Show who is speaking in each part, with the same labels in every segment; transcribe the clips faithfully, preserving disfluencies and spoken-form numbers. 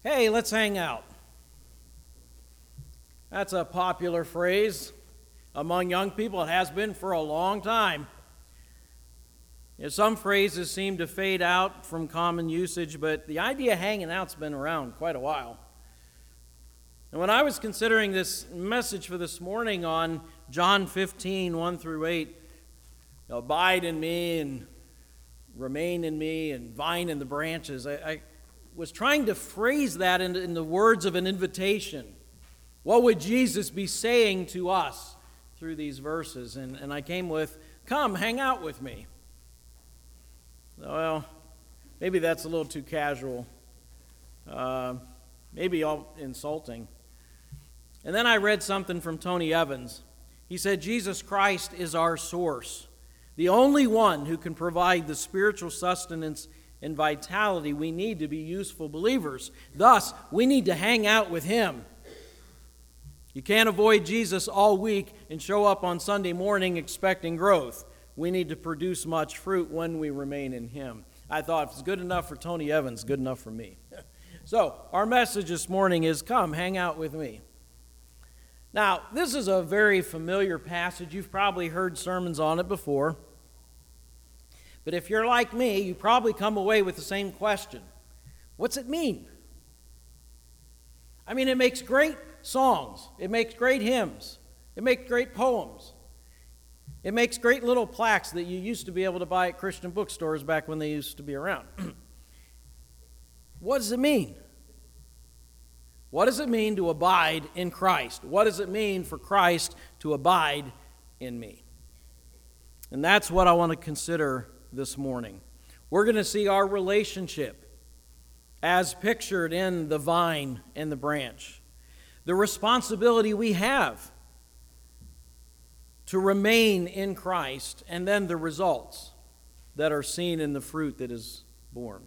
Speaker 1: Hey, let's hang out. That's a popular phrase among young people. It has been for a long time. You know, some phrases seem to fade out from common usage, but the idea of hanging out's been around quite a while. And when I was considering this message for this morning on John fifteen, one through eight, abide in me and remain in me and vine in the branches, I, I was trying to phrase that in, in the words of an invitation. What would Jesus be saying to us through these verses? And, and I came with, come, hang out with me. Well, maybe that's a little too casual. Uh, maybe all insulting. And then I read something from Tony Evans. He said, Jesus Christ is our source, the only one who can provide the spiritual sustenance and vitality we need to be useful believers. Thus, we need to hang out with Him. You can't avoid Jesus all week and show up on Sunday morning expecting growth. We need to produce much fruit when we remain in Him. I thought, if it's good enough for Tony Evans, good enough for me. So, our message this morning is, come, hang out with me. Now, this is a very familiar passage. You've probably heard sermons on it before. But if you're like me, you probably come away with the same question. What's it mean? I mean, it makes great songs. It makes great hymns. It makes great poems. It makes great little plaques that you used to be able to buy at Christian bookstores back when they used to be around. What does it mean? What does it mean to abide in Christ? What does it mean for Christ to abide in me? And that's what I want to consider this morning. We're going to see our relationship as pictured in the vine and the branch. The responsibility we have to remain in Christ, and then the results that are seen in the fruit that is born.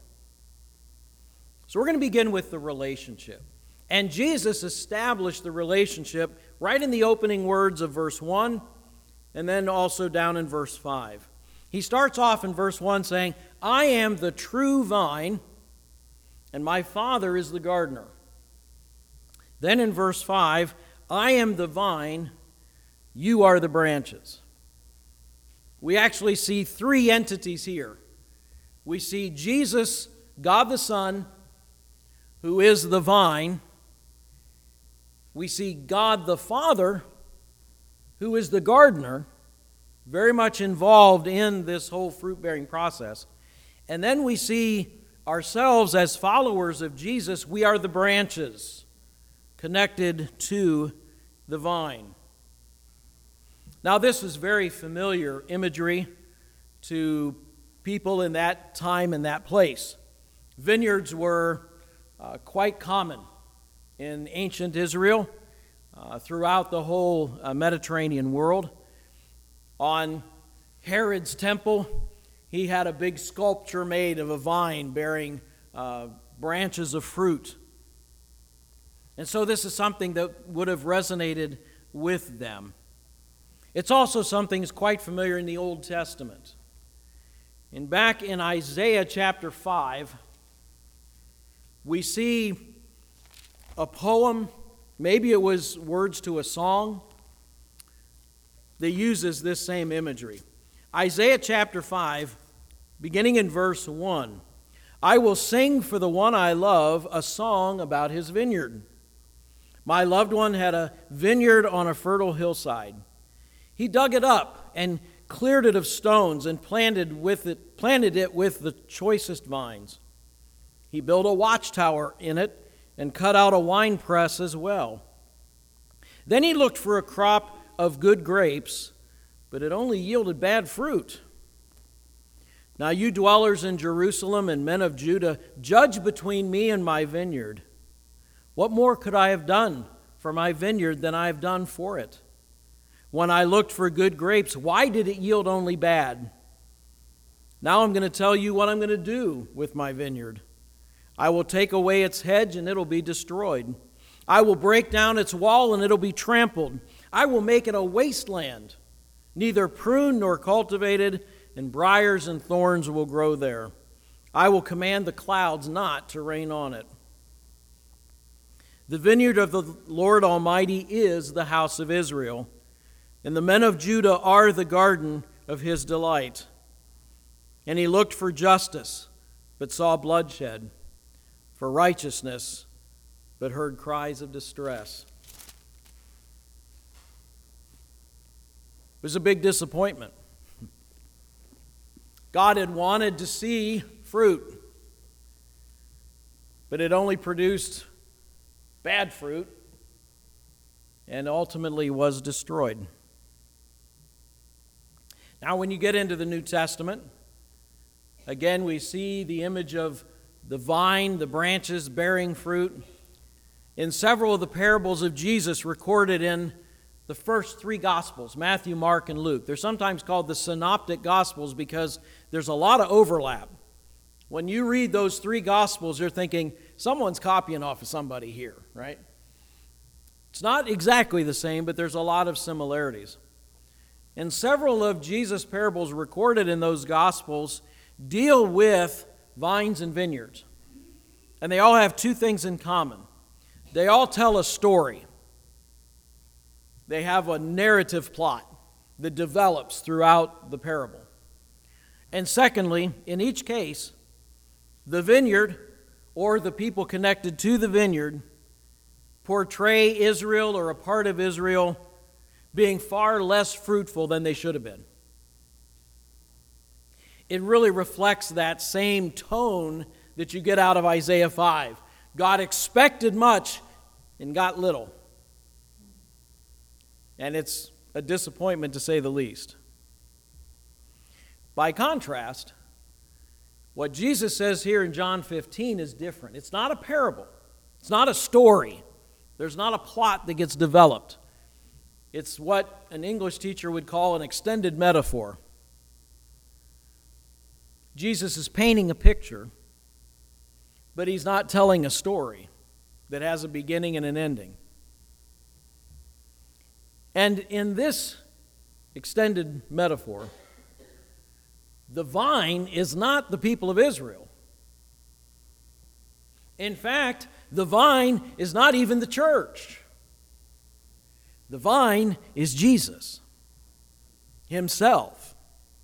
Speaker 1: So we're going to begin with the relationship. And Jesus established the relationship right in the opening words of verse one, and then also down in verse five. He starts off in verse one saying, I am the true vine, and my Father is the gardener. Then in verse five, I am the vine, you are the branches. We actually see three entities here. We see Jesus, God the Son, who is the vine. We see God the Father, who is the gardener, very much involved in this whole fruit-bearing process. And then we see ourselves as followers of Jesus. We are the branches connected to the vine. Now, this is very familiar imagery to people in that time and that place. Vineyards were uh, quite common in ancient Israel, uh, throughout the whole uh, Mediterranean world. On Herod's temple, he had a big sculpture made of a vine bearing uh, branches of fruit. And so this is something that would have resonated with them. It's also something that's quite familiar in the Old Testament. And back in Isaiah chapter five, we see a poem, maybe it was words to a song, that uses this same imagery. Isaiah chapter five, beginning in verse one. I will sing for the one I love a song about his vineyard. My loved one had a vineyard on a fertile hillside. He dug it up and cleared it of stones and planted with it, planted it with the choicest vines. He built a watchtower in it and cut out a winepress as well. Then he looked for a crop of good grapes, but it only yielded bad fruit. Now you dwellers in Jerusalem and men of Judah, judge between me and my vineyard. What more could I have done for my vineyard than I have done for it? When I looked for good grapes, why did it yield only bad? Now I'm going to tell you what I'm going to do with my vineyard. I will take away its hedge and it'll be destroyed. I will break down its wall and it'll be trampled. I will make it a wasteland, neither pruned nor cultivated, and briars and thorns will grow there. I will command the clouds not to rain on it. The vineyard of the Lord Almighty is the house of Israel, and the men of Judah are the garden of his delight. And he looked for justice, but saw bloodshed, for righteousness, but heard cries of distress. It was a big disappointment. God had wanted to see fruit, but it only produced bad fruit and ultimately was destroyed. Now, when you get into the New Testament, again, we see the image of the vine, the branches bearing fruit. In several of the parables of Jesus recorded in the first three Gospels, Matthew, Mark, and Luke. They're sometimes called the Synoptic Gospels because there's a lot of overlap. When you read those three Gospels, you're thinking, someone's copying off of somebody here, right? It's not exactly the same, but there's a lot of similarities. And several of Jesus' parables recorded in those Gospels deal with vines and vineyards. And they all have two things in common. They all tell a story. They have a narrative plot that develops throughout the parable. And secondly, in each case, the vineyard or the people connected to the vineyard portray Israel or a part of Israel being far less fruitful than they should have been. It really reflects that same tone that you get out of Isaiah five. God expected much and got little. And it's a disappointment to say the least. By contrast, what Jesus says here in John fifteen is different. It's not a parable. It's not a story. There's not a plot that gets developed. It's what an English teacher would call an extended metaphor. Jesus is painting a picture, but he's not telling a story that has a beginning and an ending. And in this extended metaphor, the vine is not the people of Israel. In fact, the vine is not even the church. The vine is Jesus himself.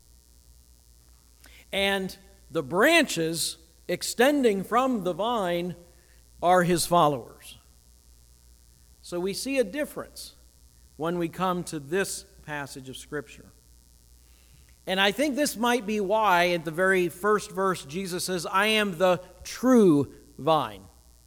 Speaker 1: And the branches extending from the vine are his followers. So we see a difference when we come to this passage of Scripture. And I think this might be why at the very first verse Jesus says, I am the true vine.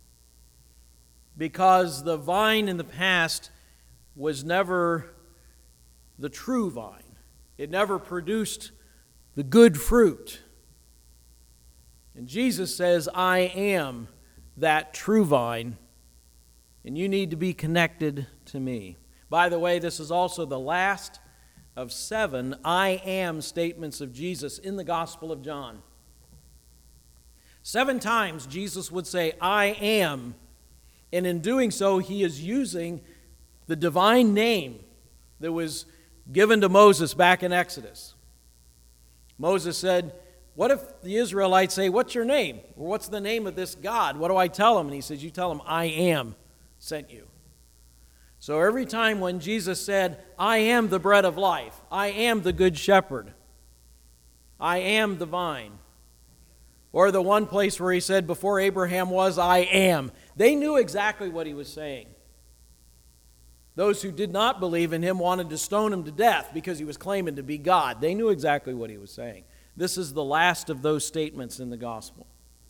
Speaker 1: Because the vine in the past was never the true vine. It never produced the good fruit. And Jesus says, I am that true vine, and you need to be connected to me. By the way, this is also the last of seven I am statements of Jesus in the Gospel of John. Seven times Jesus would say, I am, and in doing so, he is using the divine name that was given to Moses back in Exodus. Moses said, what if the Israelites say, what's your name? Or what's the name of this God? What do I tell them? And he says, you tell them, I am sent you. So every time when Jesus said, I am the bread of life, I am the good shepherd, I am the vine, or the one place where he said, before Abraham was, I am, they knew exactly what he was saying. Those who did not believe in him wanted to stone him to death because he was claiming to be God. They knew exactly what he was saying. This is the last of those statements in the gospel.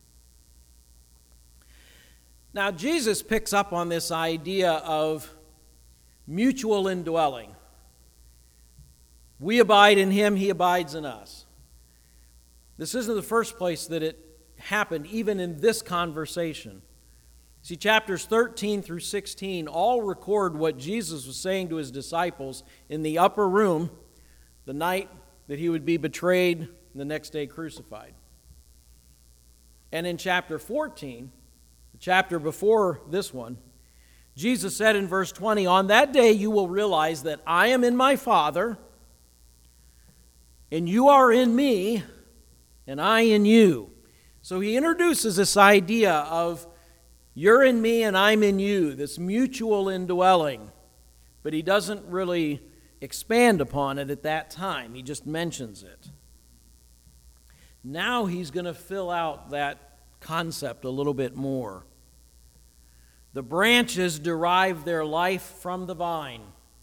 Speaker 1: Now, Jesus picks up on this idea of mutual indwelling. We abide in him, he abides in us. This isn't the first place that it happened, even in this conversation. See, chapters thirteen through sixteen all record what Jesus was saying to his disciples in the upper room the night that he would be betrayed and the next day crucified. And in chapter fourteen, the chapter before this one, Jesus said in verse twenty, on that day you will realize that I am in my Father, and you are in me, and I in you. So he introduces this idea of You're in me and I'm in you, this mutual indwelling. But he doesn't really expand upon it at that time. He just mentions it. Now he's going to fill out that concept a little bit more. The branches derive their life from the vine.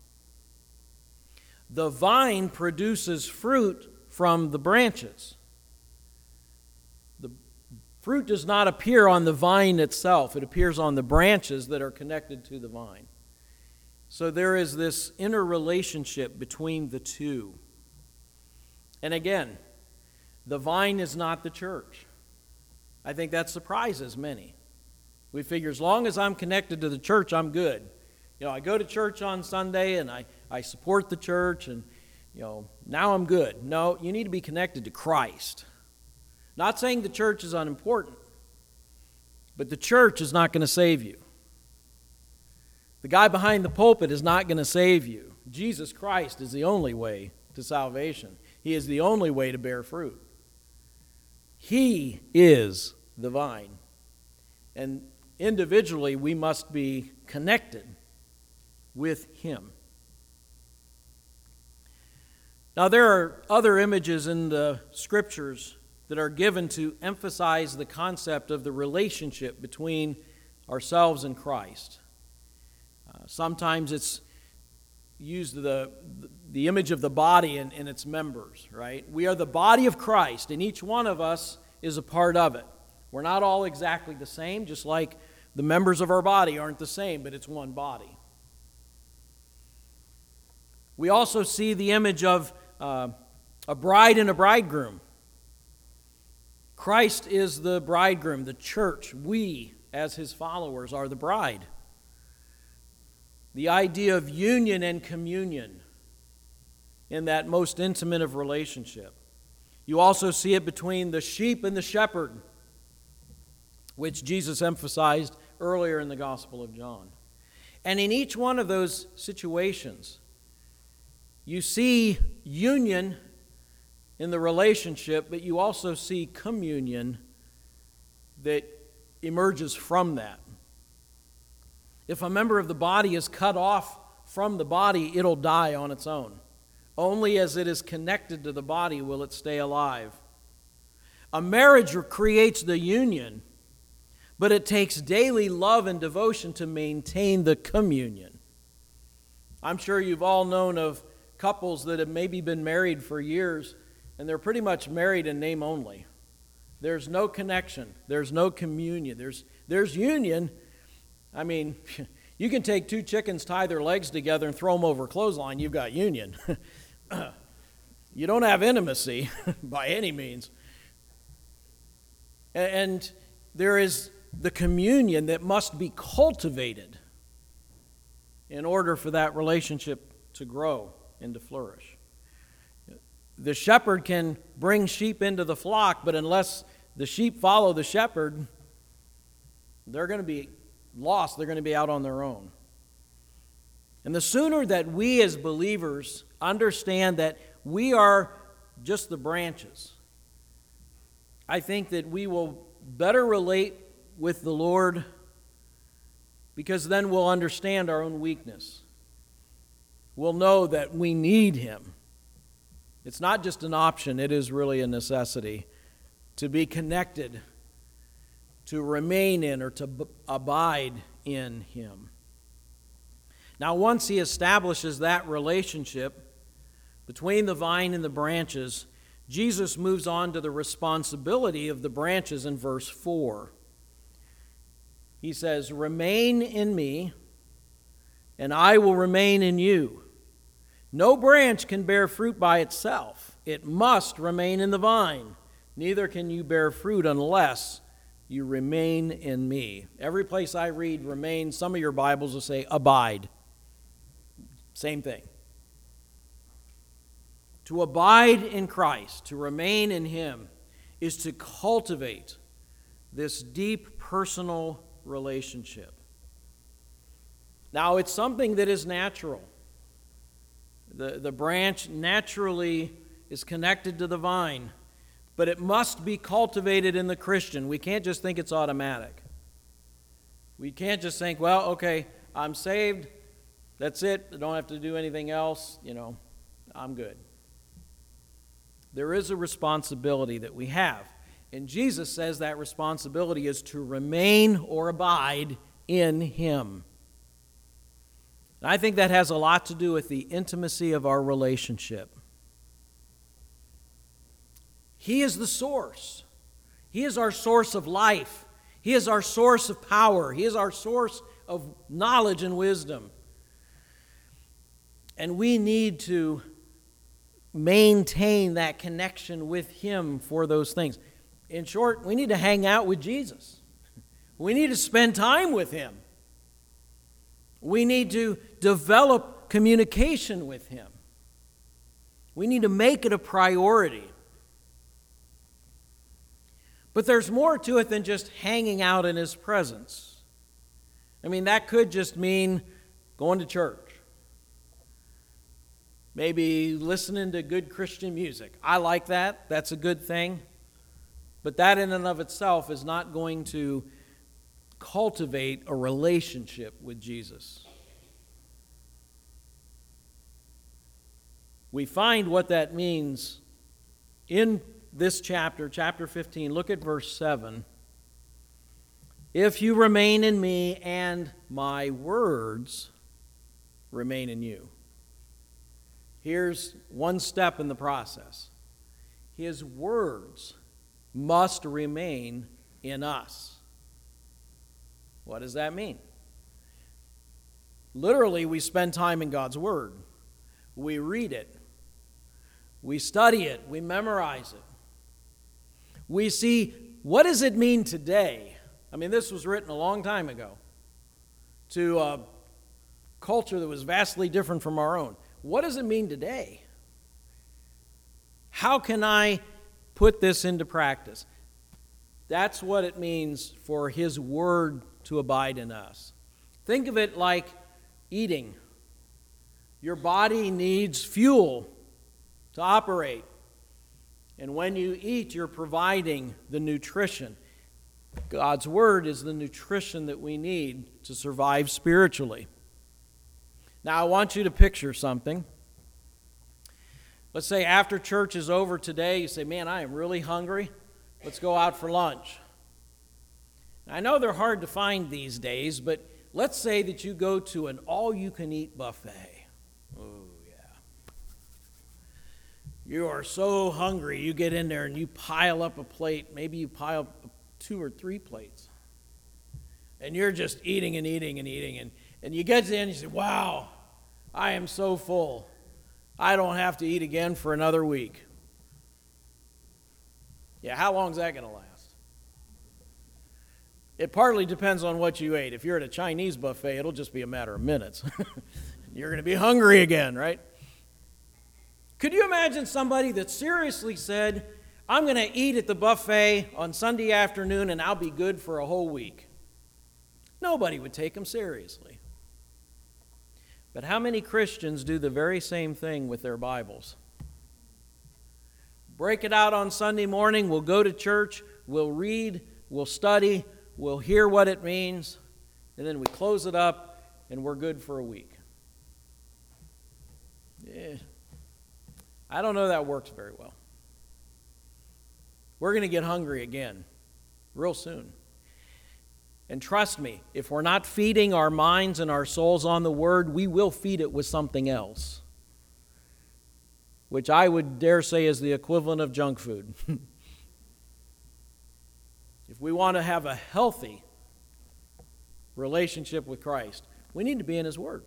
Speaker 1: The vine produces fruit from the branches. The fruit does not appear on the vine itself. It appears on the branches that are connected to the vine. So there is this interrelationship between the two. And again, the vine is not the church. I think that surprises many. We figure as long as I'm connected to the church, I'm good. You know, I go to church on Sunday and I, I support the church and, you know, now I'm good. No, you need to be connected to Christ. Not saying the church is unimportant, but the church is not going to save you. The guy behind the pulpit is not going to save you. Jesus Christ is the only way to salvation. He is the only way to bear fruit. He is the vine. And individually, we must be connected with Him. Now, there are other images in the Scriptures that are given to emphasize the concept of the relationship between ourselves and Christ. Uh, sometimes it's used the, the image of the body and, and its members, right? We are the body of Christ, and each one of us is a part of it. We're not all exactly the same, just like the members of our body aren't the same, but it's one body. We also see the image of uh, a bride and a bridegroom. Christ is the bridegroom, the church. We, as His followers, are the bride. The idea of union and communion in that most intimate of relationship. You also see it between the sheep and the shepherd, which Jesus emphasized earlier in the Gospel of John. And in each one of those situations, you see union in the relationship, but you also see communion that emerges from that. If a member of the body is cut off from the body, it'll die on its own. Only as it is connected to the body will it stay alive. A marriage creates the union, but it takes daily love and devotion to maintain the communion. I'm sure you've all known of couples that have maybe been married for years, and they're pretty much married in name only. There's no connection. There's no communion. There's, there's union. I mean, you can take two chickens, tie their legs together, and throw them over a clothesline. You've got union. You don't have intimacy by any means. And there is the communion that must be cultivated in order for that relationship to grow and to flourish. The shepherd can bring sheep into the flock, but unless the sheep follow the shepherd, they're going to be lost. They're going to be out on their own. And the sooner that we as believers understand that we are just the branches, I think that we will better relate with the Lord, because then we'll understand our own weakness. We'll know that we need Him. It's not just an option, it is really a necessity to be connected, to remain in or to b- abide in Him. Now, once He establishes that relationship between the vine and the branches, Jesus moves on to the responsibility of the branches in verse four. He says, "Remain in me, and I will remain in you. No branch can bear fruit by itself. It must remain in the vine. Neither can you bear fruit unless you remain in me." Every place I read remain, some of your Bibles will say abide. Same thing. To abide in Christ, to remain in Him, is to cultivate this deep personal relationship. Now, it's something that is natural. The, the branch naturally is connected to the vine, but it must be cultivated in the Christian. We can't just think it's automatic. We can't just think, well, okay, I'm saved, that's it, I don't have to do anything else, you know, I'm good. There is a responsibility that we have. And Jesus says that responsibility is to remain or abide in Him. And I think that has a lot to do with the intimacy of our relationship. He is the source. He is our source of life. He is our source of power. He is our source of knowledge and wisdom. And we need to maintain that connection with Him for those things. In short, we need to hang out with Jesus. We need to spend time with Him. We need to develop communication with Him. We need to make it a priority. But there's more to it than just hanging out in His presence. I mean, that could just mean going to church. Maybe listening to good Christian music. I like that. That's a good thing. But that in and of itself is not going to cultivate a relationship with Jesus. We find what that means in this chapter, chapter fifteen. Look at verse seven. If you remain in me and my words remain in you. Here's one step in the process. His words must remain in us. What does that mean? Literally, we spend time in God's Word. We read it. We study it. We memorize it. We see, what does it mean today? I mean, this was written a long time ago to a culture that was vastly different from our own. What does it mean today? How can I put this into practice? That's what it means for His Word to abide in us. Think of it like eating. Your body needs fuel to operate. And when you eat, you're providing the nutrition. God's Word is the nutrition that we need to survive spiritually. Now, I want you to picture something. Let's say after church is over today, you say, man, I am really hungry. Let's go out for lunch. I know they're hard to find these days, but let's say that you go to an all-you-can-eat buffet. Oh, yeah. You are so hungry, you get in there and you pile up a plate. Maybe you pile up two or three plates. And you're just eating and eating and eating. And, and you get to the end and you say, wow, I am so full. I don't have to eat again for another week. Yeah, how long is that going to last? It partly depends on what you ate. If you're at a Chinese buffet, it'll just be a matter of minutes. You're going to be hungry again, right? Could you imagine somebody that seriously said, I'm going to eat at the buffet on Sunday afternoon and I'll be good for a whole week? Nobody would take them seriously. But how many Christians do the very same thing with their Bibles? Break it out on Sunday morning, we'll go to church, we'll read, we'll study, we'll hear what it means, and then we close it up and we're good for a week. Eh, I don't know that works very well. We're going to get hungry again real soon. And trust me, if we're not feeding our minds and our souls on the Word, we will feed it with something else, which I would dare say is the equivalent of junk food. If we want to have a healthy relationship with Christ, we need to be in His Word.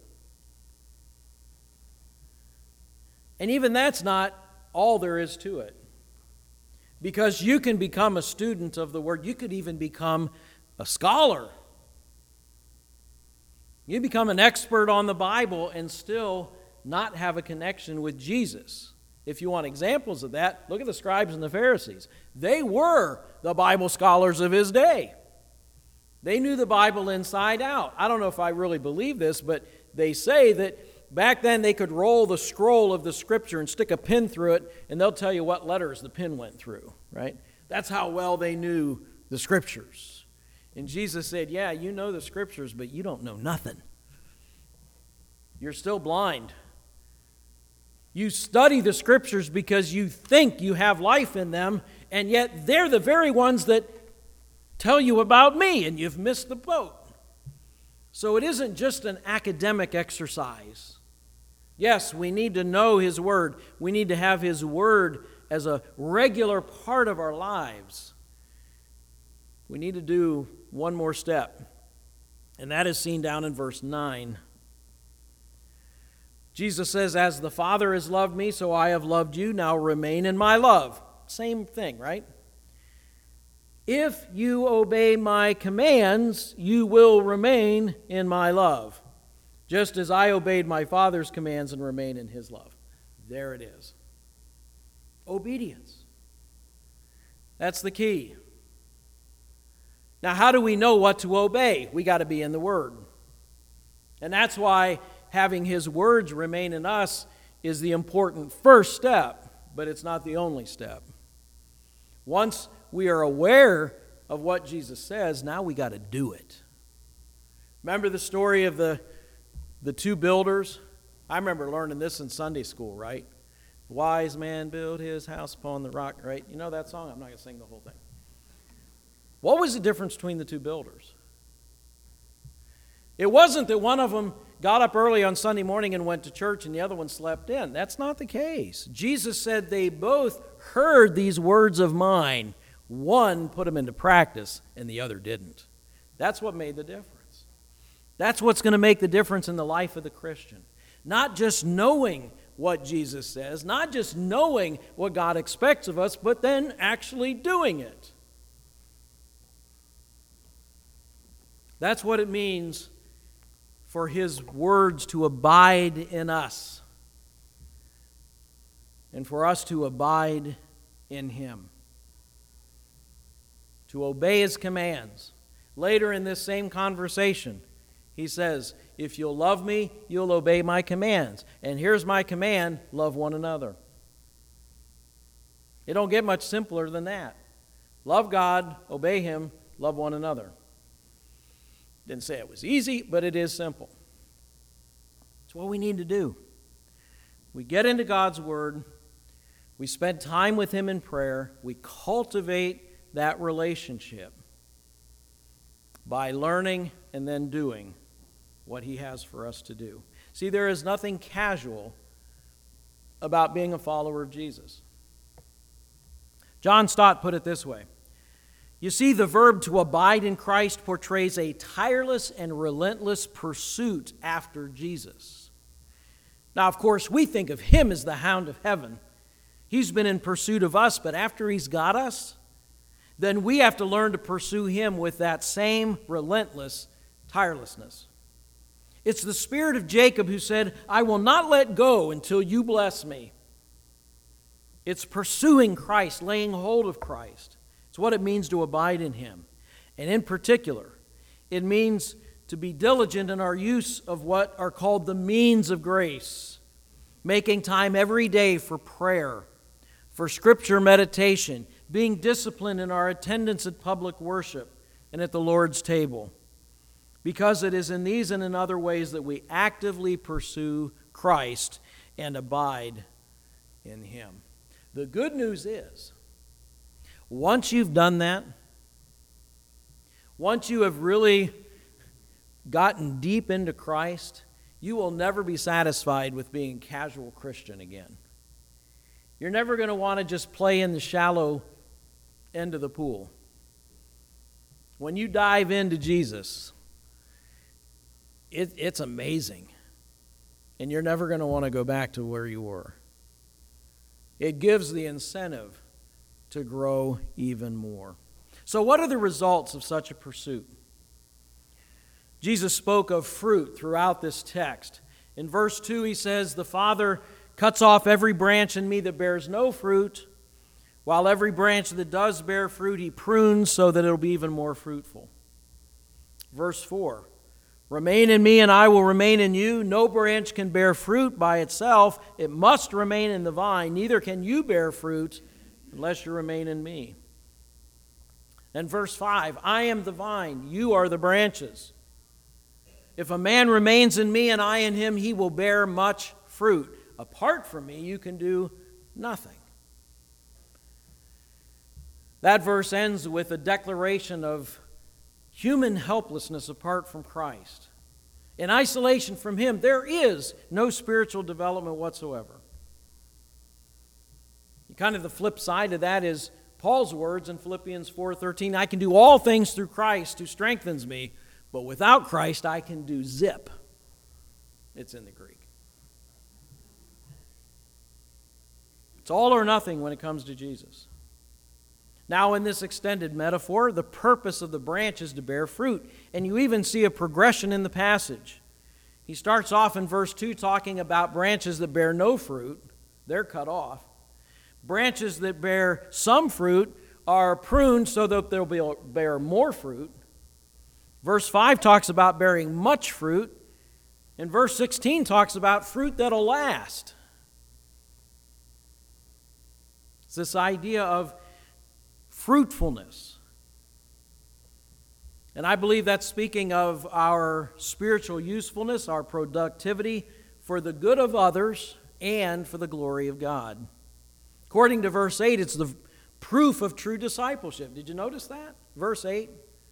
Speaker 1: And even that's not all there is to it. Because you can become a student of the Word. You could even become a scholar. You become an expert on the Bible and still not have a connection with Jesus. If you want examples of that, look at the scribes and the Pharisees. They were the Bible scholars of his day. They knew the Bible inside out. I don't know if I really believe this, but they say that back then they could roll the scroll of the Scripture and stick a pin through it, and they'll tell you what letters the pin went through, right? That's how well they knew the Scriptures. And Jesus said, yeah, you know the Scriptures, but you don't know nothing. You're still blind. You study the Scriptures because you think you have life in them, and yet they're the very ones that tell you about me, and you've missed the boat. So it isn't just an academic exercise. Yes, we need to know His Word. We need to have His Word as a regular part of our lives. We need to do one more step, and that is seen down in verse nine. Jesus says, as the Father has loved me, so I have loved you. Now remain in my love. Same thing, right? If you obey my commands, you will remain in my love, just as I obeyed my Father's commands and remain in His love. There it is. Obedience. That's the key. Now, how do we know what to obey? We got to be in the Word. And that's why having His words remain in us is the important first step, but it's not the only step. Once we are aware of what Jesus says, now we got to do it. Remember the story of the, the two builders? I remember learning this in Sunday school, right? Wise man built his house upon the rock, right? You know that song? I'm not going to sing the whole thing. What was the difference between the two builders? It wasn't that one of them got up early on Sunday morning and went to church and the other one slept in. That's not the case. Jesus said they both heard these words of mine. One put them into practice and the other didn't. That's what made the difference. That's what's going to make the difference in the life of the Christian. Not just knowing what Jesus says, not just knowing what God expects of us, but then actually doing it. That's what it means for His words to abide in us and for us to abide in Him, to obey His commands. Later in this same conversation, He says, if you'll love me, you'll obey my commands. And here's my command, love one another. It don't get much simpler than that. Love God, obey Him, love one another. Didn't say it was easy, but it is simple. It's what we need to do. We get into God's Word. We spend time with Him in prayer. We cultivate that relationship by learning and then doing what He has for us to do. See, there is nothing casual about being a follower of Jesus. John Stott put it this way. You see, the verb to abide in Christ portrays a tireless and relentless pursuit after Jesus. Now, of course, we think of Him as the hound of heaven. He's been in pursuit of us, but after He's got us, then we have to learn to pursue Him with that same relentless tirelessness. It's the spirit of Jacob who said, I will not let go until you bless me. It's pursuing Christ, laying hold of Christ. It's what it means to abide in Him. And in particular, it means to be diligent in our use of what are called the means of grace, making time every day for prayer, for scripture meditation, being disciplined in our attendance at public worship and at the Lord's table, because it is in these and in other ways that we actively pursue Christ and abide in Him. The good news is, once you've done that, once you have really gotten deep into Christ, you will never be satisfied with being a casual Christian again. You're never going to want to just play in the shallow end of the pool. When you dive into Jesus, it, it's amazing. And you're never going to want to go back to where you were. It gives the incentive to grow even more. So what are the results of such a pursuit? Jesus spoke of fruit throughout this text. In verse two, He says, the Father cuts off every branch in me that bears no fruit, while every branch that does bear fruit He prunes so that it will be even more fruitful. Verse four, remain in me and I will remain in you. No branch can bear fruit by itself. It must remain in the vine. Neither can you bear fruit unless you remain in me. And verse five, I am the vine, you are the branches. If a man remains in me and I in him, he will bear much fruit. Apart from me, you can do nothing. That verse ends with a declaration of human helplessness apart from Christ. In isolation from him, there is no spiritual development whatsoever. Kind of the flip side of that is Paul's words in Philippians four thirteen, I can do all things through Christ who strengthens me, but without Christ I can do zip. It's in the Greek. It's all or nothing when it comes to Jesus. Now, in this extended metaphor, the purpose of the branch is to bear fruit, and you even see a progression in the passage. He starts off in verse two talking about branches that bear no fruit. They're cut off. Branches that bear some fruit are pruned so that they'll bear more fruit. Verse five talks about bearing much fruit. And verse sixteen talks about fruit that'll last. It's this idea of fruitfulness. And I believe that's speaking of our spiritual usefulness, our productivity for the good of others and for the glory of God. According to verse eight, it's the proof of true discipleship. Did you notice that? Verse eight.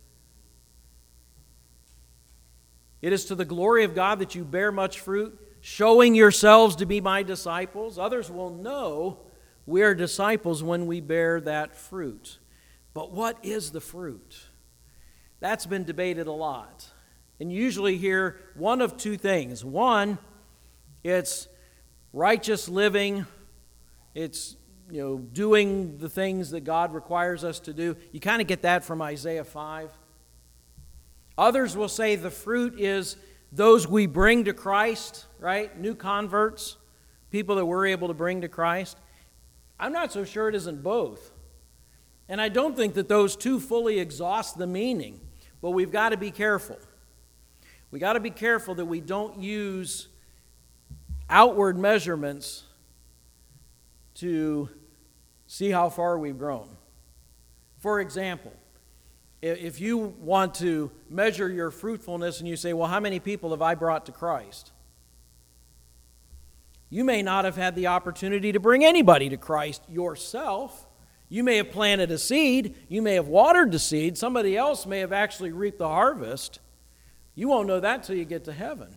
Speaker 1: It is to the glory of God that you bear much fruit, showing yourselves to be my disciples. Others will know we are disciples when we bear that fruit. But what is the fruit? That's been debated a lot. And you usually hear one of two things. One, it's righteous living. It's you know, doing the things that God requires us to do. You kind of get that from Isaiah five. Others will say the fruit is those we bring to Christ, right? New converts, people that we're able to bring to Christ. I'm not so sure it isn't both. And I don't think that those two fully exhaust the meaning. But we've got to be careful. We've got to be careful that we don't use outward measurements to see how far we've grown. For example, if you want to measure your fruitfulness and you say, well, how many people have I brought to Christ? You may not have had the opportunity to bring anybody to Christ yourself. You may have planted a seed. You may have watered the seed. Somebody else may have actually reaped the harvest. You won't know that till you get to heaven.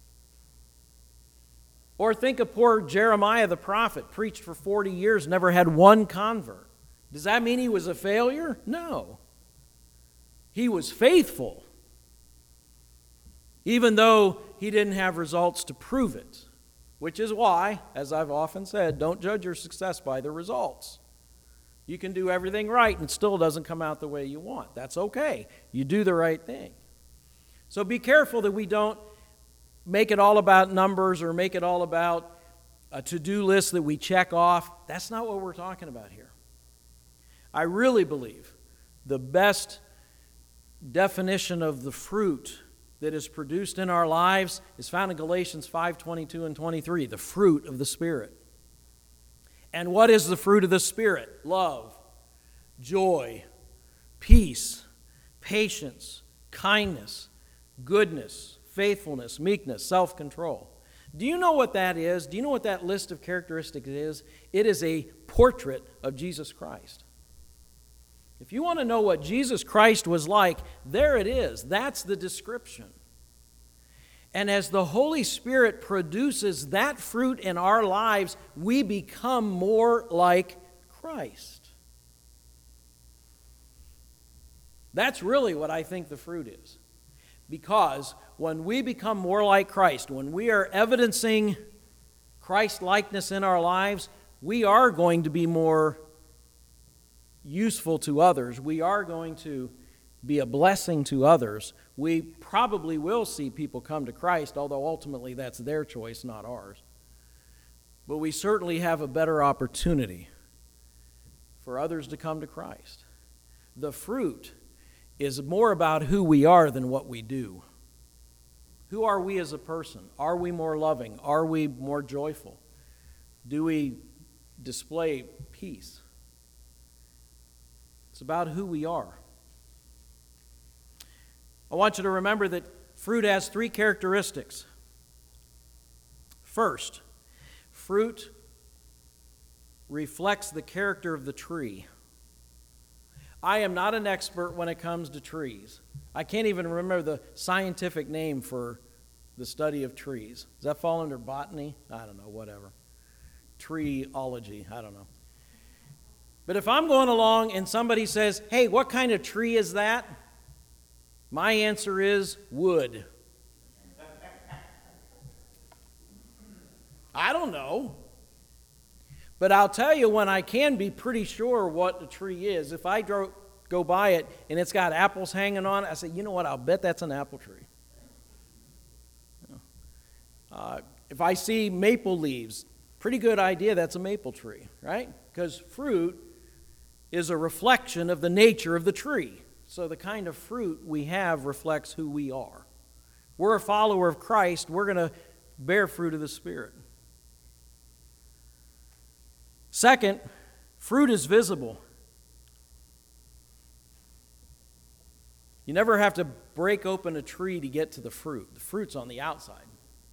Speaker 1: Or think of poor Jeremiah the prophet, preached for forty years, never had one convert. Does that mean he was a failure? No. He was faithful, even though he didn't have results to prove it, which is why, as I've often said, don't judge your success by the results. You can do everything right and it still doesn't come out the way you want. That's okay. You do the right thing. So be careful that we don't make it all about numbers or make it all about a to-do list that we check off. That's not what we're talking about here. I really believe the best definition of the fruit that is produced in our lives is found in Galatians five twenty-two and twenty-three, the fruit of the Spirit. And what is the fruit of the Spirit? Love, joy, peace, patience, kindness, goodness, faithfulness, meekness, self-control. Do you know what that is? Do you know what that list of characteristics is? It is a portrait of Jesus Christ. If you want to know what Jesus Christ was like, there it is. That's the description. And as the Holy Spirit produces that fruit in our lives, we become more like Christ. That's really what I think the fruit is. Because when we become more like Christ, when we are evidencing Christ-likeness in our lives, we are going to be more useful to others. We are going to be a blessing to others. We probably will see people come to Christ, although ultimately that's their choice, not ours. But we certainly have a better opportunity for others to come to Christ. The fruit is more about who we are than what we do. Who are we as a person? Are we more loving? Are we more joyful? Do we display peace? It's about who we are. I want you to remember that fruit has three characteristics. First, fruit reflects the character of the tree. I am not an expert when it comes to trees. I can't even remember the scientific name for the study of trees. Does that fall under botany? I don't know, whatever. Treeology, I don't know. But if I'm going along and somebody says, hey, what kind of tree is that? My answer is wood. I don't know. But I'll tell you when I can be pretty sure what the tree is. If I go, go by it and it's got apples hanging on it, I say, you know what, I'll bet that's an apple tree. Uh, if I see maple leaves, pretty good idea that's a maple tree, right? Because fruit is a reflection of the nature of the tree. So the kind of fruit we have reflects who we are. We're a follower of Christ. We're going to bear fruit of the Spirit. Second, fruit is visible. You never have to break open a tree to get to the fruit. The fruit's on the outside.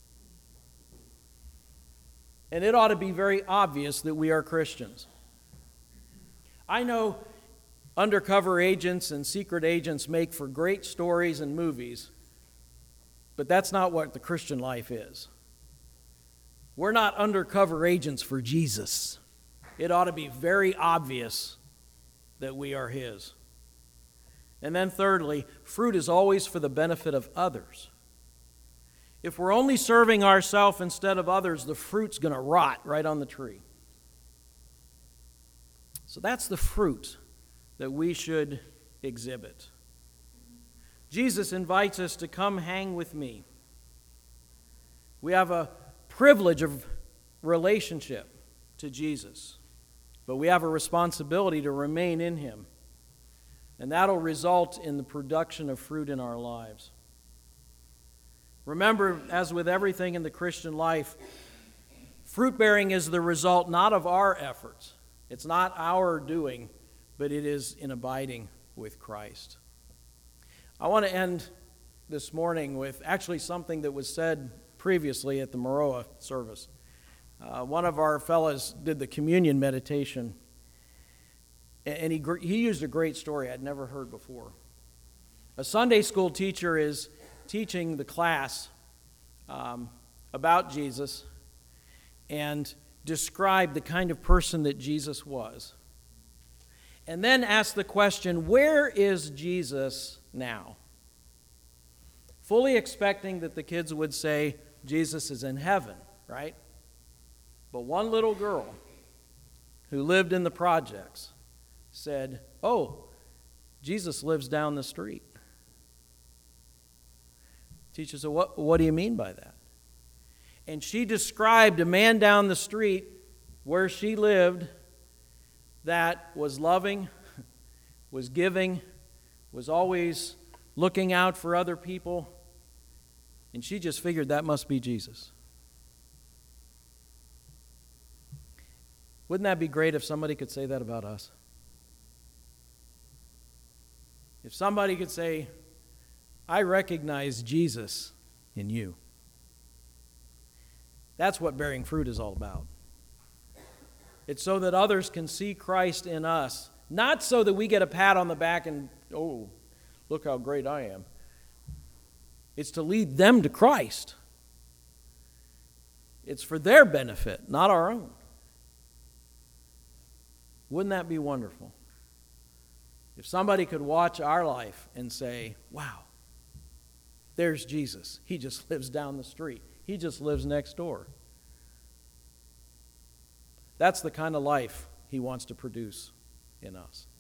Speaker 1: And it ought to be very obvious that we are Christians. I know undercover agents and secret agents make for great stories and movies, but that's not what the Christian life is. We're not undercover agents for Jesus. It ought to be very obvious that we are His. And then thirdly, fruit is always for the benefit of others. If we're only serving ourselves instead of others, the fruit's going to rot right on the tree. So that's the fruit that we should exhibit. Jesus invites us to come hang with me. We have a privilege of relationship to Jesus, but we have a responsibility to remain in Him. And that'll result in the production of fruit in our lives. Remember, as with everything in the Christian life, fruit bearing is the result not of our efforts. It's not our doing, but it is in abiding with Christ. I want to end this morning with actually something that was said previously at the Maroa service. Uh, one of our fellows did the communion meditation, and he, he used a great story I'd never heard before. A Sunday school teacher is teaching the class um, about Jesus and described the kind of person that Jesus was. And then asked the question, where is Jesus now? Fully expecting that the kids would say, Jesus is in heaven, right? But one little girl who lived in the projects said, oh, Jesus lives down the street. Teacher said, what, what do you mean by that? And she described a man down the street where she lived that was loving, was giving, was always looking out for other people. And she just figured that must be Jesus. Wouldn't that be great if somebody could say that about us? If somebody could say, I recognize Jesus in you. That's what bearing fruit is all about. It's so that others can see Christ in us, not so that we get a pat on the back and, oh, look how great I am. It's to lead them to Christ. It's for their benefit, not our own. Wouldn't that be wonderful? If somebody could watch our life and say, wow, there's Jesus. He just lives down the street. He just lives next door. That's the kind of life He wants to produce in us.